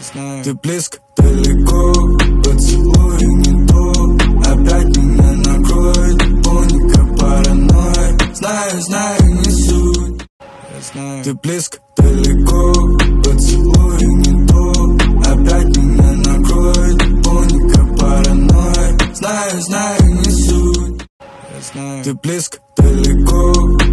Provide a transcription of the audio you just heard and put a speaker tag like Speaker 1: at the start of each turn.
Speaker 1: Ты близко, далеко, поцелуй не то. Опять меня накроет паника, паранойя. Знаю, не суть. Ты близко, далеко, поцелуй не то. Опять меня накроет паника, паранойя. Знаю, не суть. Ты близко, далеко.